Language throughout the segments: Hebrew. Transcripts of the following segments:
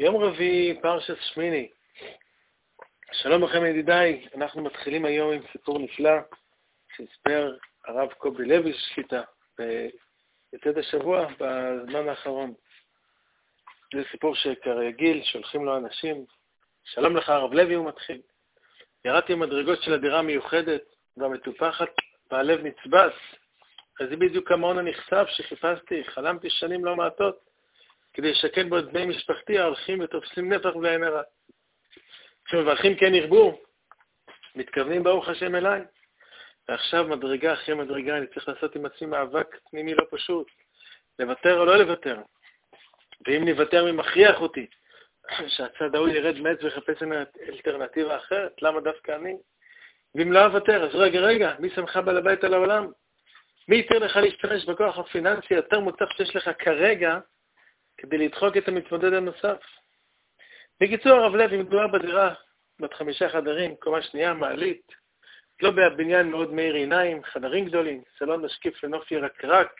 יום רביעי, פרשת שמיני. שלום לכם ידידיי, אנחנו מתחילים היום עם סיפור נפלא שהספר הרב קובי לוי שליט"א ביתד השבוע בזמן האחרון. זה סיפור שכרגיל שולחים לו אנשים. שלום לך הרב לוי, הוא מתחיל. ירדתי מדרגות של הדירה המיוחדת והמטופחת והלב נצבס. אז זה בדיוק המעון הנכסף שחיפשתי, חלמתי שנים לא מעטות כדי לשכן בו את בני משפחתי ההולכים ותופסים נפח בעין הרע. כשמברכים כן ירבו, מתכוונים ברוך השם אליי. ועכשיו מדרגה אחרי מדרגה אני צריך לעשות עם עצמי מאבק פנימי לא פשוט. לוותר או לא לוותר. ואם נוותר מי מכריח אותי שהצד ההוא ירד מעץ ויחפש אלטרנטיבה אחרת, למה דווקא אני? ואם לא אוותר, אז רגע, מי שמך בעל הבית על העולם? מי ייתן לך להשתמש בכוח הפיננסי יותר מוצלח שיש לך כרגע כדי לדחוק את המתמודד הנוסף? בקיצור, הרב לוי, מדובר בדירה בת 5 חדרים, קומה שנייה, מעלית, לא בבניין מאוד מאיר עיניים, חדרים גדולים, סלון משקיף לנוף ירקרק,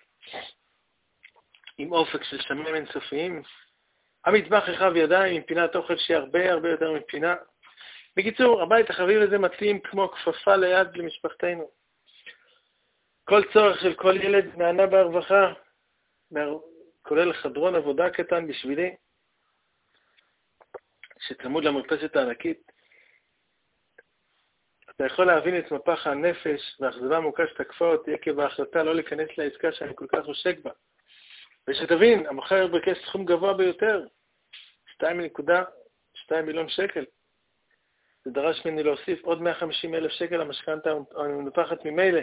עם אופק של שמיים אינסופיים, המטבח רחב ידיים עם פינת אוכל שהיא הרבה יותר מפינה. בקיצור, הבית החביב הזה מתאים כמו כפפה ליד למשפחתנו. כל צורך של כל ילד נענה בהרווחה, כולל חדרון עבודה קטן בשבילי, שצמוד למרפסת הענקית. אתה יכול להבין את מפח הנפש והאכזבה העמוקה שתקפה אותי עקב ההחלטה לא להיכנס לעסקה שאני כל כך עוסק בה. ושתבין, המוכר ביקש סכום גבוה ביותר, 2.2 מיליון שקל. זה דרש ממני להוסיף עוד 150,000 שקל למשכנתא המנופחת ממילא.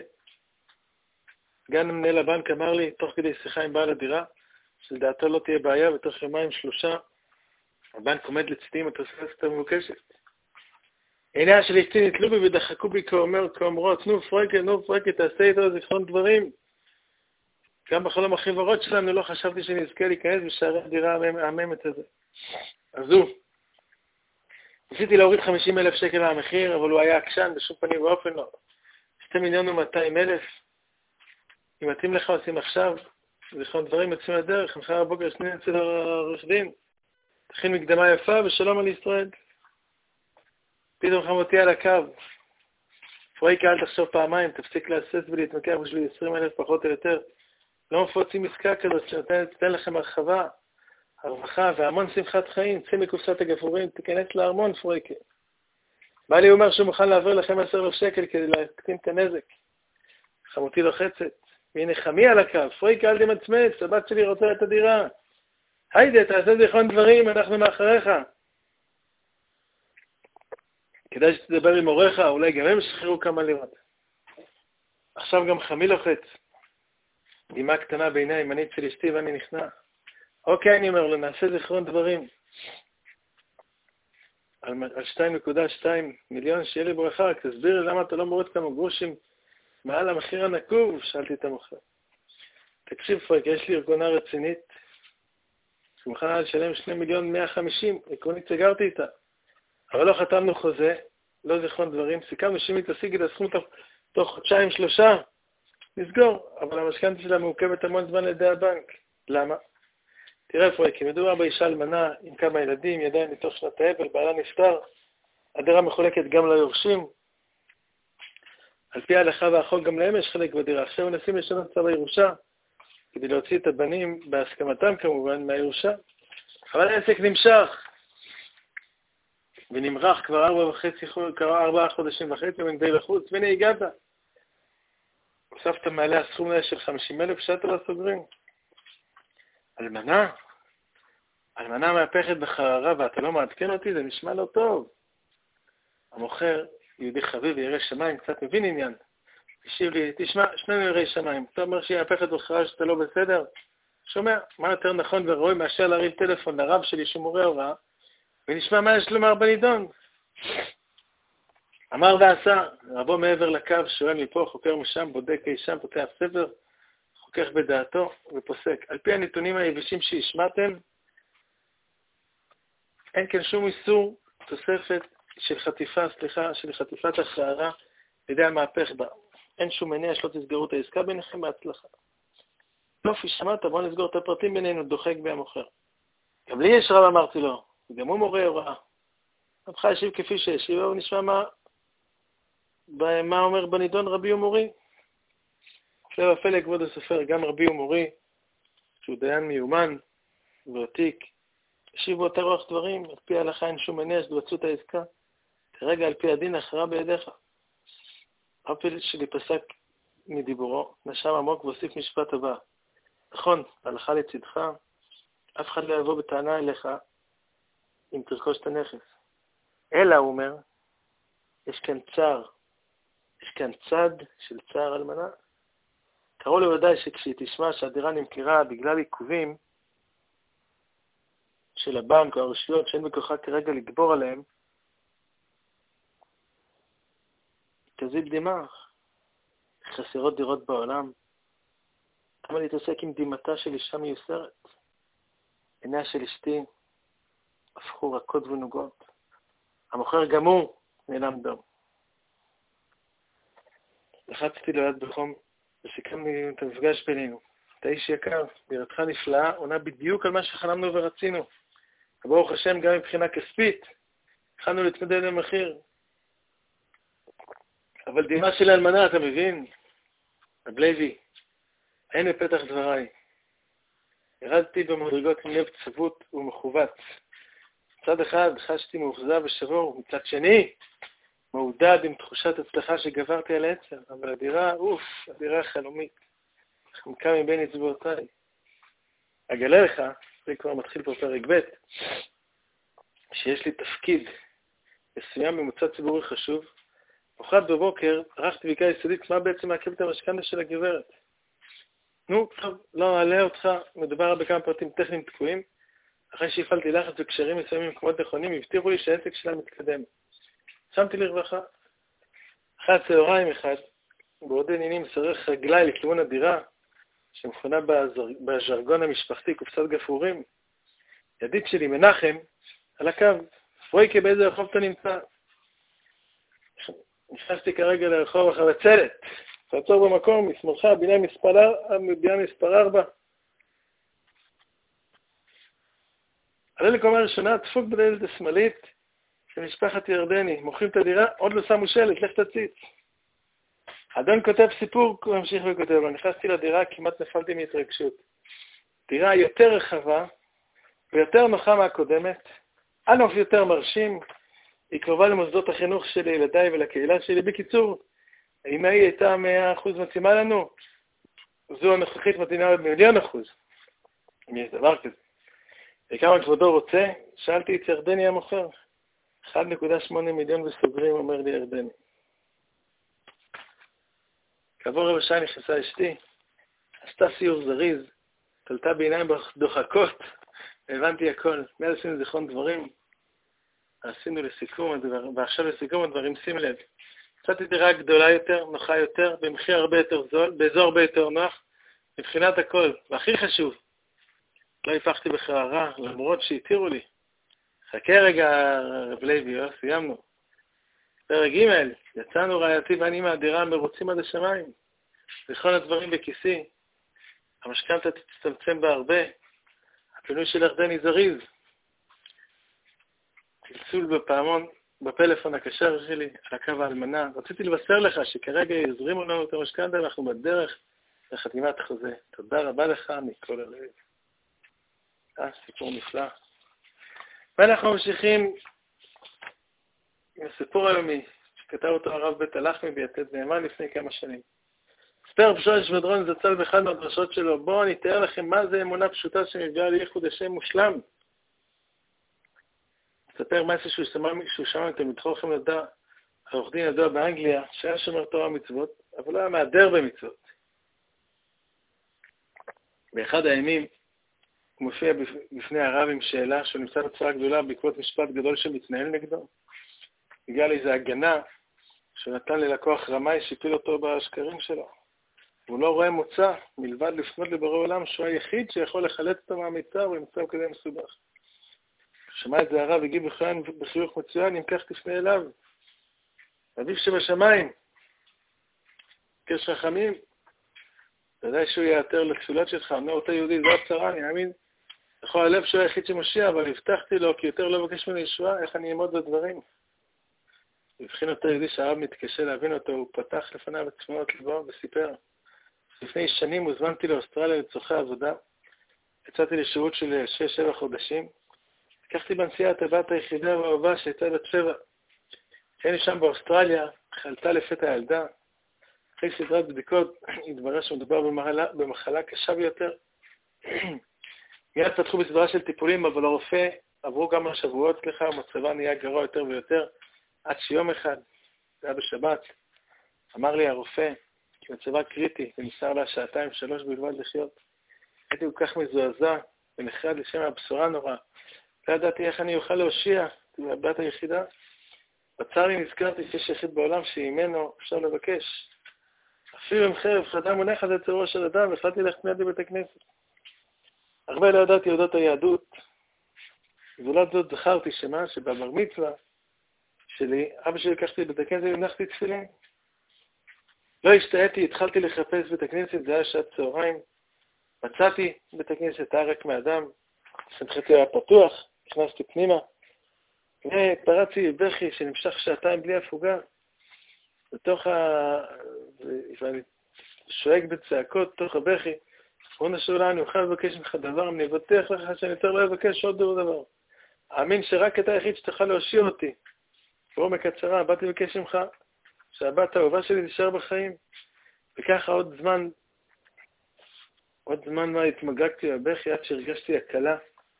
גם מנהל הבנק אמר לי, תוך כדי שיחה עם בעל הדירה, שלדעתו לא תהיה בעיה, ותוך 2-3 הבנק עומד לצדי עם התוספת המבוקשת. עיניה של אשתי נתלו בי ודחקו בי כאומרות, נו פרקי, תעשה איתו זיכרון דברים. גם בחלום הכי ורוד שלנו לא חשבתי שנזכה להיכנס בשערי הדירה המהממת הזה. אז ניסיתי להוריד 50,000 שקל מהמחיר, אבל הוא היה עקשן, בשום פנים ואופן לא. 2,200,000. אם מתאים לך עושים עכשיו, זיכרון דברים יוצאים לדרך, מחר הבוקר שני אצל העורך דין. תכין מקדמה יפה ושלום על ישראל. פתאום חמותי על הקו. פריקה, אל תחשוב פעמיים, תפסיק להסס ולהתמקח בשביל 20,000 פחות או יותר. לא מפוצים עסקה כזאת שתתן לכם הרחבה, הרווחה והמון שמחת חיים. צא מקופסת הגפורים, תיכנס לארמון פריקה. בעלי אומר שהוא מוכן להעביר לכם 10,000 שקל כדי להקטין את הנזק. חמותי לוחצת. והנה חמי על הקו, פריקה, אל תמצמץ, הבת שלי רוצה את הדירה. היידה, תעשה זיכרון דברים, אנחנו מאחריך. כדאי שתדבר עם הוריך, אולי גם הם שחררו כמה לירות. עכשיו גם חמי לוחץ. דמעה קטנה בעיניים, אני אצל אשתי ואני נכנע. אוקיי, אני אומר לו, נעשה זיכרון דברים. על 2.2 מיליון שיהיה לי ברכה, רק תסביר לי למה אתה לא מוריד כמה גרושים מעל המחיר הנקוב, שאלתי את המוכר. תקשיב פרק, יש לי ארגונה רצינית, שמוכנה לשלם 2,150,000, עקרונית סגרתי איתה. אבל לא חתמנו חוזה, לא זיכרון דברים, סיכמנו שאם היא תשיג את הסכום תוך 2-3, נסגור, אבל המשכנתא שלה מעוכבת המון זמן לידי הבנק. למה? תראה פרק, כי מדובר באישה אלמנה עם כמה ילדים, ידיים מתוך שנת האבל, בעלה נפטר, הדירה מחולקת גם ליורשים, על פי ההלכה והחוק גם להם יש חלק בדירה. עכשיו מנסים לשנות צו הירושה, כדי להוציא את הבנים בהסכמתם כמובן מהירושה. אבל העסק נמשך, ונמרח כבר 4 חודשים וחצי, ואני די לחוץ, והנה הגעת. הוספת מעלה הסכום של 50,000 שאתה לא סוגרים. אלמנה מהפכת בחררה, ואתה לא מעדכן אותי, זה נשמע לא טוב. המוכר, יהודי חביב וירא שמיים, קצת מבין עניין. תשיב לי, תשמע, שנינו יראי שמיים. אתה אומר שהיא מהפכת בחררה שאתה לא בסדר? שומע, מה יותר נכון וראוי מאשר להרים טלפון לרב שלי שמורה הוראה, ונשמע מה יש לומר בנידון. אמר ועשה, רבו מעבר לקו, שואל מפה, חוקר משם, בודק אי שם, פותח ספר, חוקך בדעתו ופוסק. על פי הנתונים היבשים שהשמעתם, אין כאן שום איסור תוספת של חטיפת השערה לידי המהפך בה. אין שום מניע שלא תסגרו את העסקה ביניכם בהצלחה. יופי, שמעת, בוא נסגור את הפרטים בינינו, דוחק בי המוכר. גם לי יש רב, אמרתי לו. וגם הוא מורה הוראה. רב חי השיב כפי שהשיב, אבל נשמע מה אומר בנידון רבי ומורי. הפלא ופלא כבוד הסופר, גם רבי ומורי, שהוא דיין מיומן ועתיק, השיב באותה רוח דברים, על פי ההלכה אין שום מניע שתבצעו את העסקה, כרגע על פי הדין הכרעה בידיך. הפלא שלי פסק מדיבורו, נשם עמוק והוסיף משפט הבא. נכון, ההלכה לצדך, אף אחד לא יבוא בטענה אליך אם תרכוש את הנכס. אלא, הוא אומר, יש כאן צער, יש כאן צד של צער אלמנה. קראו לוודאי שכשהיא תשמע שהדירה נמכרה בגלל עיכובים של הבנק או הרשויות שאין בכוחה כרגע לגבור עליהם, תזיל דמעה. חסרות דירות בעולם. כמה להתעסק עם דמעתה של אישה מיוסרת. עיניה של אשתי הפכו רכות ונוגות. המוכר גם הוא נעלם דום. לחצתי לו יד בחום וסיכמנו את המפגש בינינו. אתה איש יקר, דירתך נפלאה, עונה בדיוק על מה שחלמנו ורצינו. ברוך השם, גם מבחינה כספית, התחלנו להתמודד במחיר. אבל דמעה של האלמנה, אתה מבין? רב לוי, אין בפתח דבריי. ירדתי במדרגות עם לב צבות ומחובץ. מצד אחד חשתי מאוכזב ושבור, מצד שני, מעודד עם תחושת הצלחה שגברתי על העצר, אבל הדירה, הדירה חלומית, חמקה מבין אצבעותיי. אגלה לך, זה כבר מתחיל פה פרק ב', שיש לי תפקיד מסוים במוצא ציבורי חשוב. למחרת בבוקר ערכתי בדיקה יסודית מה בעצם מעכב את המשכנתה של הגברת. נו, טוב, לא אעלה אותך, מדובר בכמה פרטים טכניים תקועים. אחרי שהפעלתי לחץ וקשרים מסוימים במקומות נכונים, הבטיחו לי שהעסק שלה מתקדם. שמתי לרווחה. אחרי הצהריים אחד, בעוד עניינים שרך רגלי לכיוון הדירה, שמכונה בז'רגון המשפחתי קופסת גפורים, ידיד שלי מנחם, על הקו, פרויקה באיזה רחוב אתה נמצא? נכנסתי כרגע לרחוב החבצלת, תעצור במקום, משמאלך, בניין מספר 4. עלה לקומה ראשונה, דפוק בדלת השמאלית של משפחת ירדני, מוכרים את הדירה, עוד לא שמו שלט, לך תציץ. אדון כותב סיפור, הוא ממשיך וכותב, נכנסתי לדירה, כמעט נפלתי מהתרגשות. דירה יותר רחבה ויותר נוחה מהקודמת, ענוף יותר מרשים, היא קרובה למוסדות החינוך של ילדיי ולקהילה שלי. בקיצור, אם היא הייתה 100% מתאימה לנו, זו הנוכחית מתאימה ב1,000,000%. אם יש דבר כזה. וכמה כבודו רוצה, שאלתי את ירדני המוכר. 1.8 מיליון וסוגרים, אומר לי ירדני. כעבור רבע שעה נכנסה אשתי, עשתה סיור זריז, תלתה בעיניים דוחקות, והבנתי הכל. מיד עשינו זיכרון דברים, עשינו לסיכום הדברים, ועכשיו לסיכום הדברים, שים לב. קצת דירה גדולה יותר, נוחה יותר, במחיר הרבה יותר זול, באזור הרבה יותר נוח, מבחינת הכל. והכי חשוב, לא הפכתי בחררה, למרות שהתירו לי. חכה רגע, רב לוי, סיימנו. פרק ג', יצאנו רעייתי ואני מהדירה מרוצים עד השמיים. לכל הדברים בכיסי. המשכנתה תצטמצם בהרבה. הפינוי של ירדני זריז. צלצול בפעמון, בפלאפון הקשר שלי, על הקו האלמנה. רציתי לבשר לך שכרגע יזרימו לנו את המשכנתה ואנחנו בדרך לחתימת החוזה. תודה רבה לך מכל הלב. סיפור נפלא. ואנחנו ממשיכים עם הסיפור היומי שכתב אותו הרב בית הלחמי ביתד נאמן לפני כמה שנים. ספר פשוט שמדרון זצ"ל באחד מהדרשות שלו, בואו אני אתאר לכם מה זה אמונה פשוטה שמביאה לייחוד השם מושלם. אספר משהו שהוא שמע מתלמידו חכם יהודה, העורך דין ידוע באנגליה, שהיה שומר תורה ומצוות, אבל לא היה מהדר במצוות. באחד הימים הוא מופיע בפני הרב עם שאלה שהוא נמצא בצורה גדולה בעקבות משפט גדול שמתנהל נגדו. הגיע לאיזו הגנה שהוא נתן ללקוח רמאי שהפיל אותו בשקרים שלו. הוא לא רואה מוצא מלבד לפנות לבורא עולם שהוא היחיד שיכול לחלץ אותו מהמיצה ובמצב כזה מסובך. שמע את זה הרב, הגיב בחיוך מצוין, אם כך תפנה אליו. אביו שבשמיים, קש רחמים, ודאי שהוא יעתר לתפילות שלך, אומר אותה יהודי, זו הצרה, אני מאמין לכל הלב שהוא היחיד שמושיע, אבל הבטחתי לו, כי יותר לא מבקש ממני ישועה, איך אני אעמוד בדברים. הבחין אותו יהודי שהרב מתקשה להבין אותו, הוא פתח לפניו את תמונות לבו וסיפר. לפני שנים הוזמנתי לאוסטרליה לצורכי עבודה, יצאתי לשירות של 6-7 חודשים, לקחתי בנסיעה את הבת היחידה והאהובה שהייתה בת 7. היינו שם באוסטרליה, חלתה לפתע ילדה, אחרי סדרת בדיקות התברר שמדובר במחלה קשה ביותר. מיד פתחו בסדרה של טיפולים, אבל הרופא עברו כמה שבועות סליחה, ומצבה נהיה גרוע יותר ויותר, עד שיום אחד, זה היה בשבת, אמר לי הרופא, כי מצבה קריטי, ונשאר לה 2-3 בלבד לחיות. הייתי כל כך מזועזע, ונחרד לשם הבשורה נורא. לא ידעתי איך אני אוכל להושיע, זו הבת היחידה. בצר לי נזכרתי שיש יחיד בעולם שממנו אפשר לבקש. אפילו עם חרב חדה מונחת אצל ראש של אדם, והחלטתי ללכת מיד לבית הכנסת. הרבה לא ידעתי אודות היהדות, זולת זאת זכרתי שבבר מצווה שלי, אבא שלי לקחתי לבית הכנסת והנחתי תפילין. לא השתהיתי, התחלתי לחפש בית הכנסת, זה היה שעת צהריים. מצאתי בית הכנסת, היה רק מאדם, שמחתי היה פתוח, נכנסתי פנימה, ופרצתי בכי שנמשך 2 בלי הפוגה, ואני שואג בצעקות תוך הבכי, ריבונו של עולם, אני אוכל לבקש ממך דבר, אני אבטח לך שאני יותר לא אבקש עוד דבר. האמין שרק אתה היחיד שתוכל להושיע אותי. בעומק הצרה, באתי לבקש ממך שהבת האהובה שלי תישאר בחיים. וככה עוד זמן מה התמגגתי בבכי עד שהרגשתי הקלה.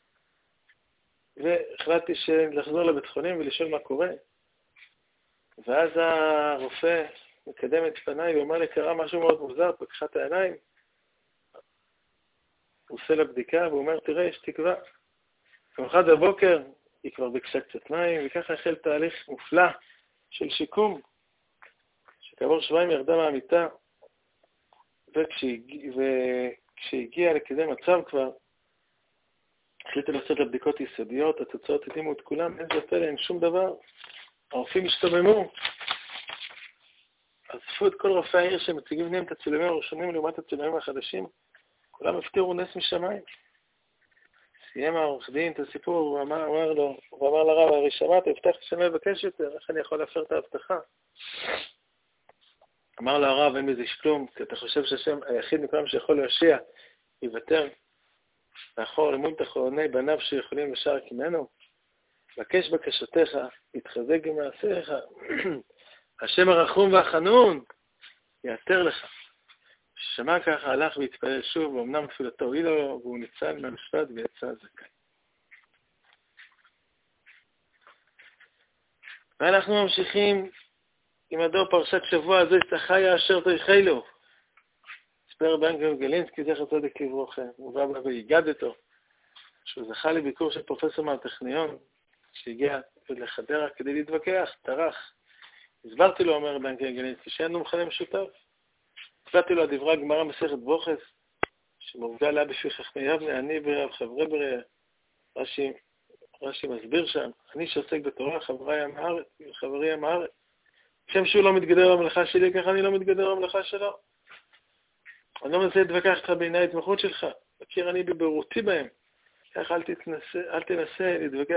והחלטתי לחזור לבית חולים ולשאול מה קורה. ואז הרופא מקדם את פניי ואומר לי, קרה משהו מאוד מוזר, פקחה את העיניים. הוא עושה לה בדיקה והוא אומר, תראה, יש תקווה. במחד בבוקר היא כבר ביקשה קצת מים, וככה החל תהליך מופלא של שיקום, שכעבור 2 ירדה מהמיטה, וכשהגיעה לכזה מצב כבר, החליטה לעשות לבדיקות יסודיות, התוצאות התאימו את כולם, אין זה פלא, אין שום דבר. הרופאים השתוממו. אספו את כל רופאי העיר שמציגים ביניהם את הצילומים הראשונים לעומת הצילומים החדשים, כולם הפתירו נס משמיים. סיים העורך דין את הסיפור, הוא אמר לרב, הרי שמעת, הבטחתי שאני לא אבקש יותר, איך אני יכול להפר את ההבטחה? אמר לו הרב, אין בזה כלום, כי אתה חושב שהשם היחיד מכולם שיכול להושיע, יוותר לאחור למול תחרוני בניו שיכולים לשאר כמנו. בקש בקשותיך, יתחזק במעשיך. השם הרחום והחנון יעתר לך. ששמע ככה, הלך והתפלל שוב, ואומנם תפילתו הועיל לו, והוא ניצל מהמשפט ויצא זכאי. ואנחנו ממשיכים עם הדור פרשת שבוע הזה, צחיה אשר תריחי לו. הספר בן גלינסקי, זכר צדק לברכה, הוא בא והיגדתו, שהוא זכה לביקור של פרופסור מהטכניון, שהגיע לחדרה כדי להתווכח, טרח. הסברתי לו, אומר בן גלינסקי, שאין לו מכנה משותף. הסברתי לו הדברה גמרא מסכת בוכס, שמובגה לה בפי חכמי יבנה, אני ברב חברי ברב, רש"י מסביר שם, אני שעוסק בתורה, חברי עם הארץ. כשם שהוא לא מתגדר במלאכה שלי, ככה אני לא מתגדר במלאכה שלו. אני לא מנסה להתווכח איתך בעיני ההתמחות שלך, מכיר אני בבירותי בהם. כך אל תנסה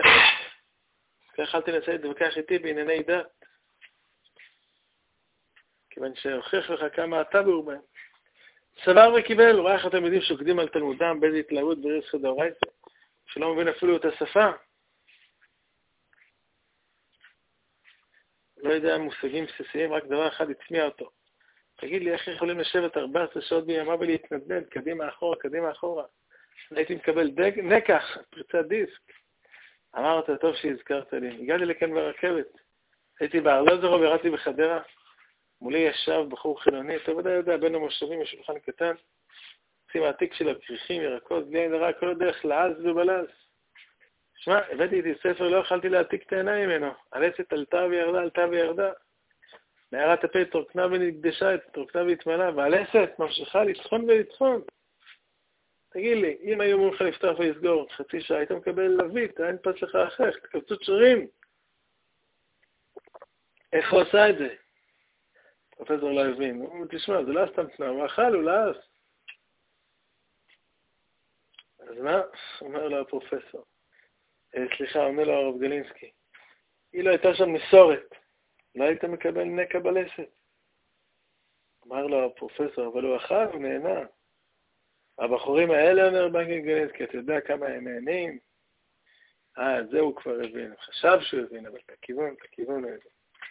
להתווכח איתי בענייני דת. כיוון שהוכיח לך כמה אתה ברור בהם. סבר וקיבל, הוא ראה איך התלמידים שוקדים על תלמודם באיזו התלהבות בריסחא דאורייתא, שלא מבין אפילו את השפה. לא יודע מושגים בסיסיים, רק דבר אחד הצמיע אותו. תגיד לי, איך יכולים לשבת 14 שעות בימה ולהתנדנד, קדימה אחורה. הייתי מקבל נקח, פריצת דיסק. אמרת, טוב שהזכרת לי. הגעתי לכאן ברכבת. הייתי בארלוזורוב, ירדתי בחדרה. מולי ישב בחור חילוני, אתה ודאי יודע, בין המושבים בשולחן קטן. עושים העתיק של הכריכים, ירקות, בלי עין הרע, כל הדרך לעז ובלז. שמע, הבאתי איתי ספר, לא יכלתי להעתיק את העיניים ממנו. הלסת עלתה וירדה. מערת הפה תרוקנה ונקדשה, תרוקנה והתמלה, והלסת ממשיכה לטחון ולטחון. תגיד לי, אם היו אומרים לך לפתוח ולסגור חצי שעה, היית מקבל לווית, אין פס לך אחר, תקבצות שרים. איך הוא עשה את זה? פרופסור לא הבין. הוא תשמע, זה לא סתם תנאה, הוא אכל, הוא לעס. אז מה? אומר לו הפרופסור. סליחה, אומר לו הרב גלינסקי. אילו הייתה שם מסורת, לא היית מקבל בני קבלסת. אמר לו הפרופסור, אבל הוא אכל, הוא נהנה. הבחורים האלה, אומר בנקי גלינסקי, אתה יודע כמה הם נהנים? את זה הוא כבר הבין. חשב שהוא הבין, אבל את הכיוון הוא הבין.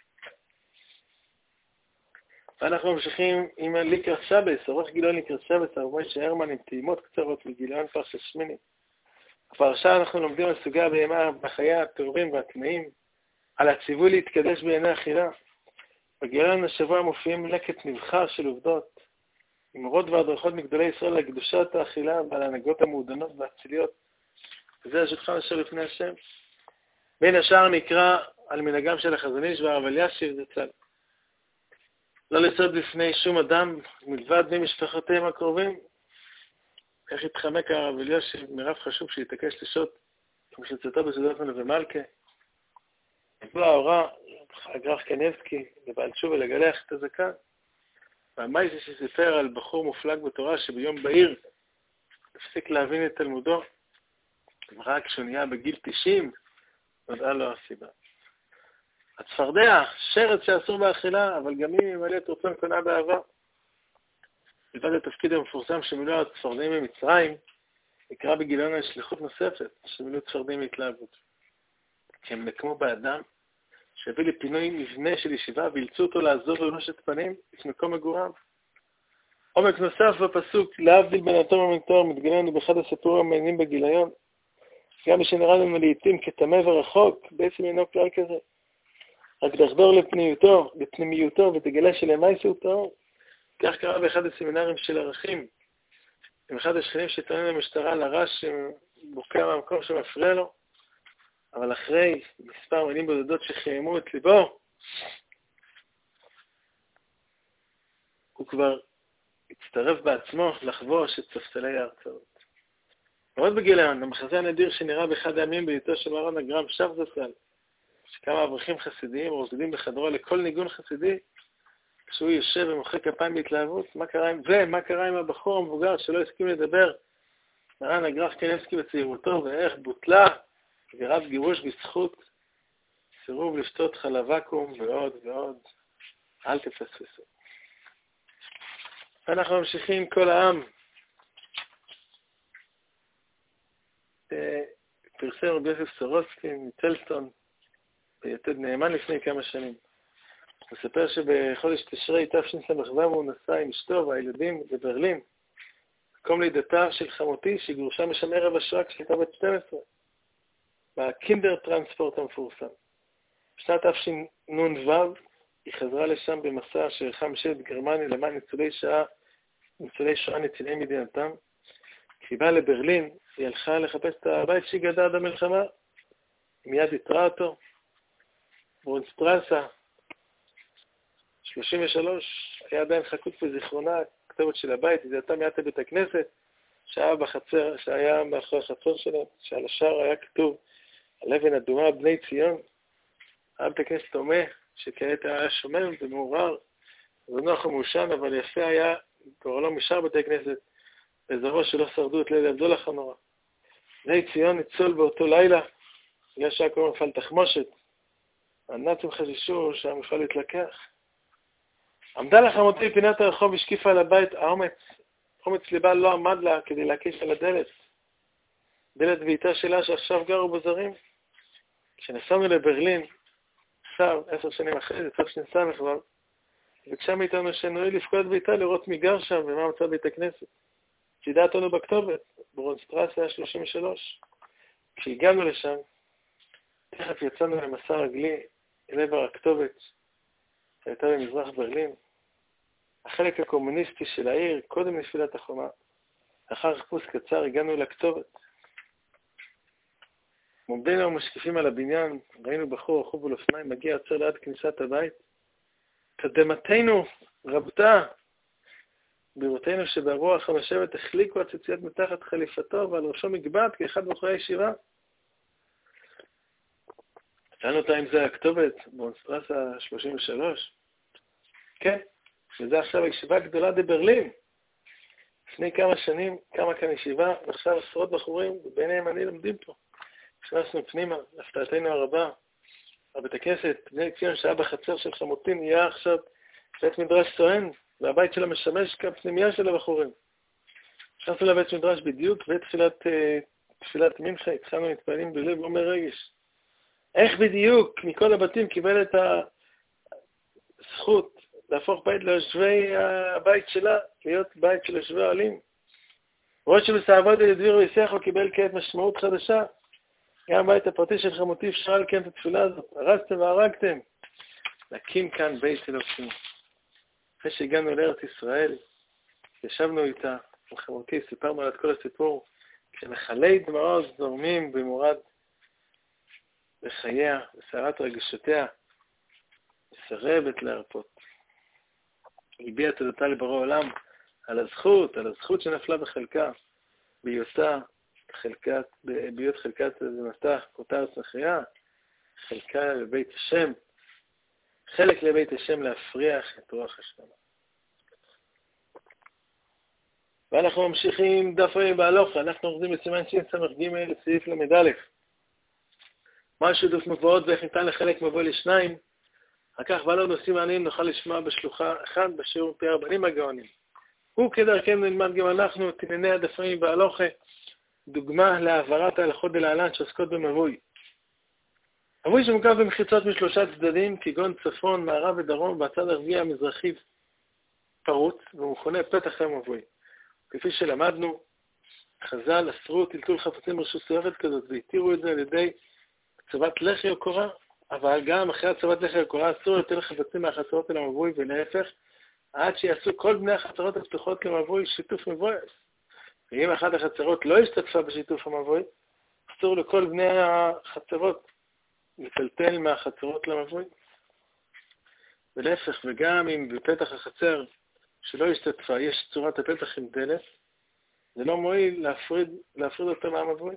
ואנחנו ממשיכים עם ליקרא שבס, עורך גיליון ליקרא שבס, הרב משה הרמן עם טעימות קצרות מגיליון פרשת שמיני. בפרשה אנחנו לומדים על סוגי הבהמה בחיי הטהורים והטמאים, על הציווי להתקדש בעיני אכילה. בגיליון השבוע מופיעים לקט נבחר של עובדות, עם אורות והדרכות מגדולי ישראל על קדושת האכילה ועל ההנהגות המעודנות והאציליות. וזה השולחן אשר לפני השם. בין השאר נקרא על מנהגם של החזון איש והרב אלישיב זצ"ל. לא לסוד בפני שום אדם מלבד בני משפחותיהם הקרובים. איך התחמק הרב אלישיב מרב חשוב שהתעקש לשעות כמשלצתו בסעודת מנווה מלכה. נבוא ההוראה, הגר"ח קניבסקי, לבעל תשובה לגלח את הזקן. והמייסי שסיפר על בחור מופלג בתורה שביום בהיר הפסיק להבין את תלמודו. רק כשהוא נהיה בגיל 90, נודעה לו הסיבה. הצפרדע, שרץ שאסור באכילה, אבל גם היא ממלאת רצון קונה באהבה. לבד התפקיד המפורסם שמילאו הצפרדעים ממצרים, נקרא בגיליון על שליחות נוספת, שמילאו צפרדעים מהתלהבות. כי הם נקמו באדם, שהביא לפינוי מבנה של ישיבה, ואילצו אותו לעזוב במשת פנים את מקום מגוריו. עומק נוסף בפסוק, להבדיל בין התור ומתואר, מתגלנו באחד הסיפורים המעניינים בגיליון, גם מי שנראה לנו לעתים כתמה ורחוק, בעצם אינו כלל כזה. רק תחדור לפנימיותו ותגלה שלמעשה הוא טהור. כך קרה באחד הסמינרים של ערכים, עם אחד השכנים שטוענים למשטרה לרש שבוקע מהמקום שמפריע לו, אבל אחרי מספר מילים בודדות שחיימו את ליבו, הוא כבר הצטרף בעצמו לחבוש את ספסלי ההרצאות. עוד בגיליון, המחזה הנדיר שנראה באחד הימים בהיותו של מרן הגר"ם שף זצ"ל, שכמה אברכים חסידיים רוקדים בחדרו לכל ניגון חסידי, כשהוא יושב ומוחא כפיים בהתלהבות, מה קרה עם הבחור המבוגר שלא הסכים לדבר? מרן הגר"ח קניבסקי בצעירותו, ואיך בוטלה גזירת גירוש בזכות סירוב לשתות חלב ואקום ועוד ועוד. אל תפספסו. אנחנו ממשיכים כל העם. פרסם רבי יוסף סורוצקי מטלטון, ביתד נאמן לפני כמה שנים. הוא מספר שבחודש תשרי תשס"ו הוא נסע עם אשתו והילדים בברלין, מקום לידתה של חמותי שגורשה משם ערב השואה כשהייתה בת 12, בקינדר טרנספורט המפורסם. בשנת תשנ"ו היא חזרה לשם במסע שערכה ממשלת גרמניה למען ניצולי שואה נצילי מדינתם. כשהיא באה לברלין, היא הלכה לחפש את הבית שהיא גדלה עד המלחמה. היא מיד התראה אותו. ברונשטרסה 33, היה עדיין חקוק בזיכרונה, הכתובת של הבית, היא זהתה מיד לבית הכנסת, שהיה מאחורי החצר שלהם, שעל השער היה כתוב, על אבן אדומה בני ציון, היה בית הכנסת דומה, שכעת היה שומם ומעורר, ונוח ומושן, אבל יפה היה, גורלו משאר בתי כנסת, באזורו שלא שרדו את ליל הבדולח הנורא. בני ציון ניצול באותו לילה, בגלל שהיה כל מפעל תחמושת, הנאצים חששו שהמפעל יתלקח. עמדה לחמותי פינת הרחוב השקיפה על הבית, אומץ ליבה לא עמד לה כדי להקיש על הדלת. דלת ביתה שלה שעכשיו גרו בזרים. כשנסענו לברלין, עכשיו, 10 שנים אחרי, זה תשס"ו כבר, ביקשה מאיתנו שנועיל לפקוד ביתה לראות מי גר שם ומה מצא בית הכנסת. צידה אותנו בכתובת, ברונשטרסה 33. כשהגענו לשם, תכף יצאנו למסע רגלי אל עבר הכתובת שהייתה במזרח ברלין. החלק הקומוניסטי של העיר, קודם נפילת החומה, לאחר חיפוש קצר הגענו לכתובת. מומדינו ומשקיפים על הבניין, ראינו בחור רכוב על אופניים, מגיע עצר ליד כניסת הבית. תדמתנו רבתה, בראותנו שברוח המשבת החליקו הציציות מתחת חליפתו, ועל ראשו מגבעת כאחד בחורי הישיבה. שאלנו אותה אם זה הכתובת, ברונשטרסה 33. כן, וזה עכשיו הישיבה הגדולה בברלין. לפני כמה שנים קמה כאן ישיבה, ועכשיו עשרות בחורים, וביניהם אני לומדים פה. נכנסנו פנימה, להפתעתנו הרבה. בית הכנסת, בני ציון שהיה בחצר של חמותי, נהיה עכשיו בית מדרש סואן, והבית שלה משמש כפנימייה של הבחורים. נכנסנו לבית מדרש בדיוק, ותפילת מנחה, התחלנו להתפעלים בלב עומר רגש. איך בדיוק מכל הבתים קיבל את הזכות להפוך בית ליושבי הבית שלה, להיות בית של יושבי העלים. ראש שבסעבוד ידבירו יסחו קיבל כעת משמעות חדשה. גם בית הפרטי של חמותי אפשר לקיים את התפילה הזאת. הרסתם והרגתם. להקים כאן בית אלוקים. אחרי שהגענו לארץ ישראל, ישבנו איתה, עם חמותי, סיפרנו על כל הסיפור, כשנחלי דמעות זורמים במורד בחייה, בסערת רגשותיה, מסרבת להרפות. היא הביעה תודתה לבורא עולם על הזכות שנפלה בחלקה, בהיות חלקת זמתה, אותה ארץ נחייה, חלקה לבית השם, חלק לבית השם להפריח את רוח השם. ואנחנו ממשיכים דף ה' בהלוכה, אנחנו עובדים בסימן שס"ג לסעיף למ"א. מה שיתוף מבואות ואיך ניתן לחלק מבוא לשניים, אחר כך ועל עוד נושאים מעניינים נוכל לשמוע בשלוחה אחד בשיעור פי הרבנים הגאונים. וכדרכנו נלמד גם אנחנו את ענייני הדף ה' בהלוכה, דוגמה להעברת ההלכות דלהלן שעוסקות במבוי. מבוי שמוקף במחיצות משלושה צדדים, כגון צפון, מערב ודרום, והצד הרביעי המזרחי פרוץ, והוא מכונה פתח המבוי. כפי שלמדנו, חז"ל אסרו טלטול חפצים ברשות סוערת כזאת, והתירו את זה על ידי הצבת לחי או קורה, אבל גם אחרי הצבת לחי או קורה אסור לטלטל חפצים מהחצרות אל המבוי, ולהפך, עד שיעשו כל בני החצרות הפתוחות למבוי שיתוף מבוי. ואם אחת החצרות לא השתתפה בשיתוף המבוי, אסור לכל בני החצרות לטלטל מהחצרות למבוי. ולהפך, וגם אם בפתח החצר שלא השתתפה יש צורת הפתח עם דלת, זה לא מועיל להפריד אותו מהמבוי.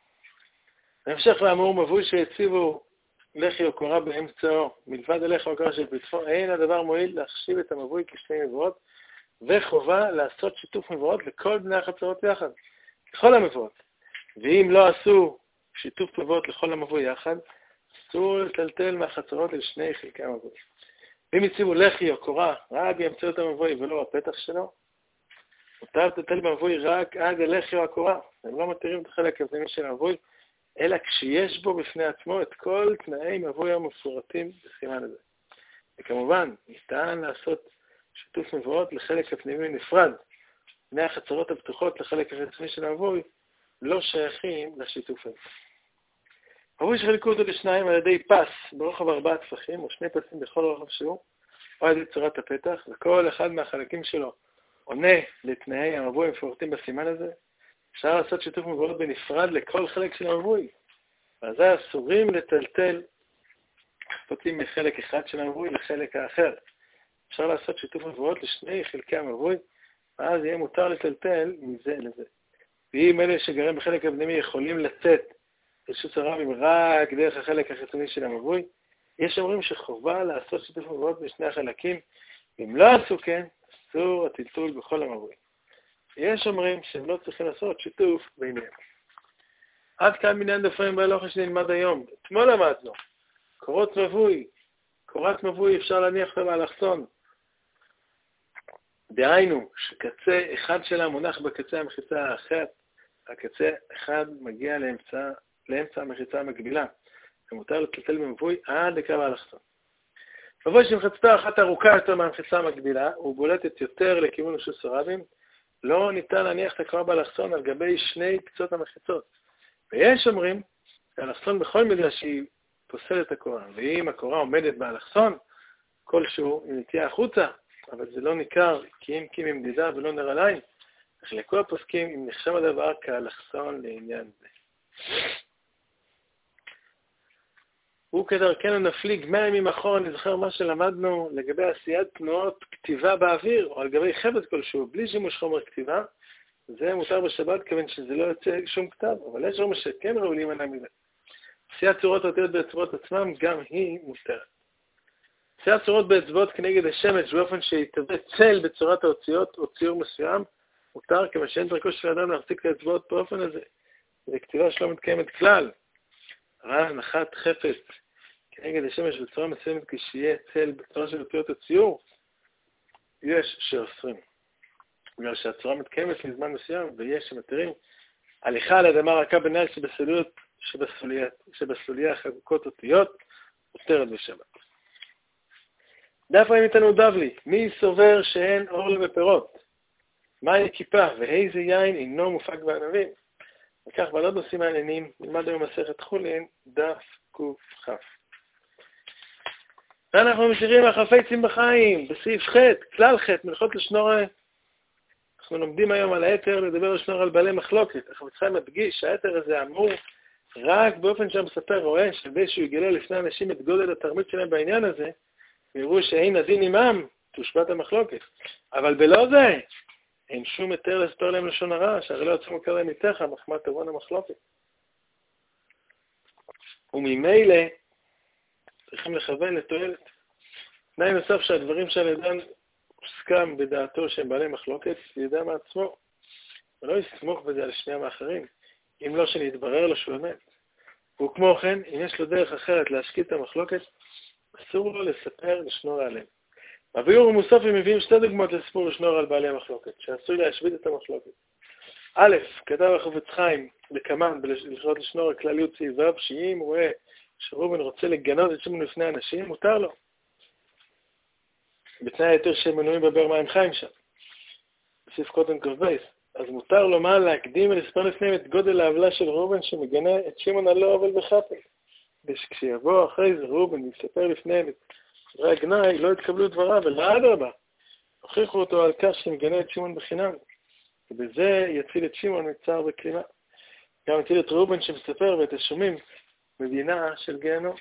בהמשך לאמור מבוי שהציבו לחי או קורה באמצעו, מלבד הלחי או קורה של פתחו, אין הדבר מועיל להחשיב את המבוי כשתי מבואות, וחובה לעשות שיתוף מבואות לכל בני החצרות יחד, לכל המבואות. ואם לא עשו שיתוף מבואות לכל המבוי יחד, אסור לטלטל מהחצרות אל שני חלקי המבוי. ואם הציבו לחי או קורה רק באמצעות המבוי ולא בפתח שלו, מותר לטלטל במבוי רק עד הלחי או הקורה. הם לא מתירים את החלק הפנימי של המבוי, אלא כשיש בו בפני עצמו את כל תנאי מבוי המפורטים בסימן הזה. וכמובן, ניתן לעשות שיתוף מבואות לחלק הפנימי נפרד. בני החצרות הפתוחות לחלק החיצוני של המבוי לא שייכים לשיתוף הזה. מבוי שחילקו אותו לשניים על ידי פס ברוחב 4 טפחים, או 2 פסים בכל רוחב שהוא, או על ידי צורת הפתח, וכל אחד מהחלקים שלו עונה לתנאי המבוי המפורטים בסימן הזה. אפשר לעשות שיתוף מבואות בנפרד לכל חלק של המבוי. ואז אסורים לטלטל חפצים מחלק אחד של המבוי לחלק האחר. אפשר לעשות שיתוף מבואות לשני חלקי המבוי, ואז יהיה מותר לטלטל מזה לזה. ואם אלה שגרים בחלק הפנימי יכולים לצאת ברשות הרבים רק דרך החלק החיצוני של המבוי, יש אומרים שחובה לעשות שיתוף מבואות בשני החלקים, אם לא עשו כן, אסור הטלטול בכל המבוי. יש אומרים שהם לא צריכים לעשות שיתוף ביניהם. עד כאן מניין דף ה' בהלוכה שנלמד היום. אתמול למדנו, קורת מבוי אפשר להניח אותה באלכסון. דהיינו, שקצה אחד שלה מונח בקצה המחיצה האחר, הקצה אחד מגיע לאמצע המחיצה המקבילה, ומותר לטלטל במבוי עד לקו האלכסון. מבוי שמחצתו אחת ארוכה יותר מהמחיצה המקבילה, ובולטת יותר לכיוון רשות סורבים, לא ניתן להניח את הקורה באלכסון על גבי שני קצות המחיצות. ויש אומרים שהאלכסון בכל מידה שהיא פוסלת את הקורה, ואם הקורה עומדת באלכסון, כלשהו היא נטייה החוצה, אבל זה לא ניכר כי אם קים מדידה ולא נראה לעין, נחלקו הפוסקים אם נחשב הדבר כאלכסון לעניין זה. וכדרכנו נפליג 100 ימים אחורה, נזכר מה שלמדנו לגבי עשיית תנועות כתיבה באוויר, או על גבי חפץ כלשהו, בלי שימוש חומר כתיבה. זה מותר בשבת, כיוון שזה לא יוצא שום כתב, אבל יש רמה שכן ראוי להימנע מזה. עשיית צורות אותיות באצבעות עצמם, גם היא מותרת. עשיית צורות באצבעות כנגד השמש, באופן שיתהווה צל בצורת האוציות או ציור מסוים, מותר כיוון שאין דרכו של האדם להחזיק את האצבעות באופן הזה. וכתיבה שלא מתקיימת כלל. אבל הנחת חפץ כנגד השמש בצורה מסוימת כשיהיה צל בצורה של אותיות הציור, יש שאוסרים. בגלל שהצורה מתקיימת מזמן מסוים, ויש שמתירים הליכה על אדמה רכה בנעל שבסוליה חקוקות אותיות, מותרת בשבת. דף רעים איתנו דבלי, מי סובר שאין אור לו בפירות? מהי כיפה ואיזה יין אינו מופק בענבים? וכך בעלות נושאים מעניינים, נלמד היום מסכת חולין, דף קכ. ואנחנו ממשיכים החפצים בחיים, בסעיף ח', כלל ח', מלכות לשנורא. אנחנו לומדים היום על היתר, לדבר לשנורא על בעלי מחלוקת. החפץ חיים מדגיש שהיתר הזה אמור רק באופן שהמספר רואה, שדי שהוא יגלה לפני אנשים את גודל התרמית שלהם בעניין הזה, ויראו שאין הדין עמם, תושבת המחלוקת. אבל בלא זה, אין שום היתר לספר להם לשון הרע, שהרי לא יוצא מוכר להם איתך, מחמת תבון המחלוקת. וממילא, צריכים לכוון לתועלת. תנאי נוסף שהדברים שעל ידן הוסכם בדעתו שהם בעלי מחלוקת, ידע מעצמו, ולא יסמוך בזה על שנייה מאחרים, אם לא שנתברר לו שהוא אמת. וכמו כן, אם יש לו דרך אחרת להשקיט את המחלוקת, אסור לו לספר לשנור עליהם. בביאור ומוספים מביאים שתי דוגמאות לסיפור לשנור על בעלי המחלוקת, שעשוי להשבית את המחלוקת. א', כתב החפץ חיים בקמן בלשנות לשנור הכלליות סעיביו, שאם הוא רואה שראובן רוצה לגנות את שמעון לפני אנשים, מותר לו. בתנאי היתר שהם מנויים בבר מים חיים שם. בסעיף קוטן כ"ב. אז מותר לו מה להקדים ולספר לפניהם את גודל העוולה של ראובן שמגנה את שמעון על לא עוול בחטא. וכשיבוא אחרי זה ראובן ויספר לפניהם את דברי הגנאי, לא יתקבלו דבריו, אלא אדרבה. הוכיחו אותו על כך שמגנה את שמעון בחינם. ובזה יציל את שמעון מצער וכלימה. גם יציל את ראובן שמספר ואת השומעים מדינה של גיהנום.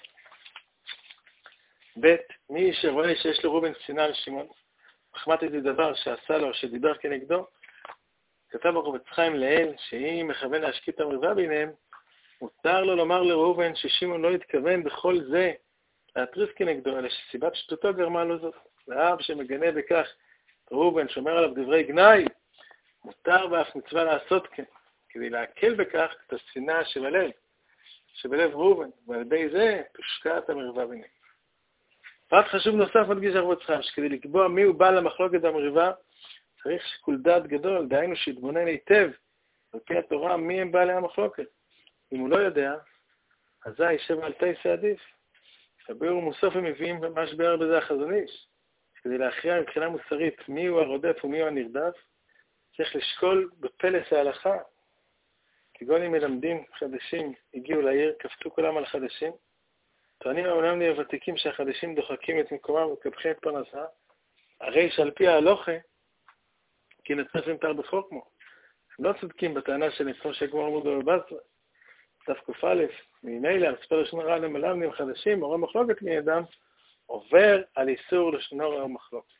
ב' מי שרואה שיש לראובן שנאה לשמעון, מחמת איזה דבר שעשה לו, שדיבר כנגדו, כתב החפץ חיים לאל, שאם מכוון להשקיט את המריבה ביניהם, מותר לו לומר לראובן ששמעון לא התכוון בכל זה להתריס כנגדו, אלא שסיבת שטותו גרמה לו זאת. ואב שמגנה בכך ראובן שומר עליו דברי גנאי, מותר ואף מצווה לעשות כן, כדי להקל בכך את השנאה שבלב ראובן, ועל ידי זה תושקע את המריבה ביניהם. פרט חשוב נוסף מדגיש החפץ חיים, שכדי לקבוע מי הוא בעל המחלוקת במריבה, צריך שיקול דעת גדול, דהיינו שיתבונן היטב על פי התורה מי הם בעלי המחלוקת. אם הוא לא יודע, אזי יישב על תייסה עדיף. הביאור ומוספים מביאים ממש ביאר בזה החזון איש. כדי להכריע מבחינה מוסרית מי הוא הרודף ומי הוא הנרדף, צריך לשקול בפלס ההלכה. כגון אם מלמדים חדשים הגיעו לעיר, קפצו כולם על החדשים. טוענים העולם לי הוותיקים שהחדשים דוחקים את מקומם וקפחים את פרנסה, הרי שעל פי ההלוכה, כי נצטרך למתר בחוכמו. הם לא צודקים בטענה של כמו שגמור עמודו בבצרה. דף ק"א, ממילא, המספר לשון הרע למלמדים חדשים, מורה מחלוקת מידם, עובר על איסור לשנור או מחלוקת.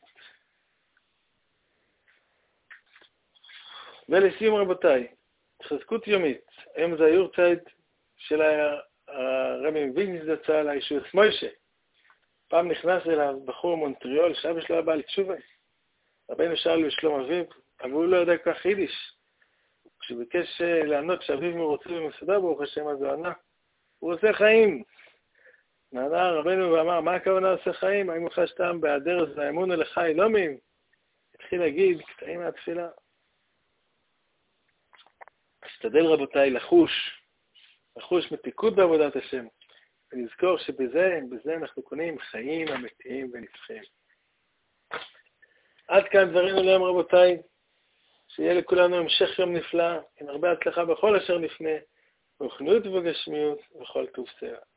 ולסיום רבותיי, חזקות יומית, היום זה היורצייט של הרבי מווילניץ זצ"ל, הישוס מוישה. פעם נכנס אליו בחור מונטריאול, שאבא שלו היה בעל תשובה. רבינו שאל לשלום אביו, אבל הוא לא יודע כך יידיש. כשביקש לענות שאביו מרוצה במסעדה, ברוך השם, אז הוא ענה, הוא עושה חיים. נענה רבינו ואמר, מה הכוונה עושה חיים? האם הוא חש טעם בהיעדר זה האמון אליך אלומים? התחיל להגיד, קטעים מהתפילה. אשתדל רבותיי לחוש מתיקות בעבודת השם, ולזכור שבזה אנחנו קונים חיים אמיתיים ונצחיים. עד כאן דברינו להיום רבותיי, שיהיה לכולנו המשך יום נפלא, עם הרבה הצלחה בכל אשר נפנה, ברוחניות ובגשמיות וכל טוב סלע.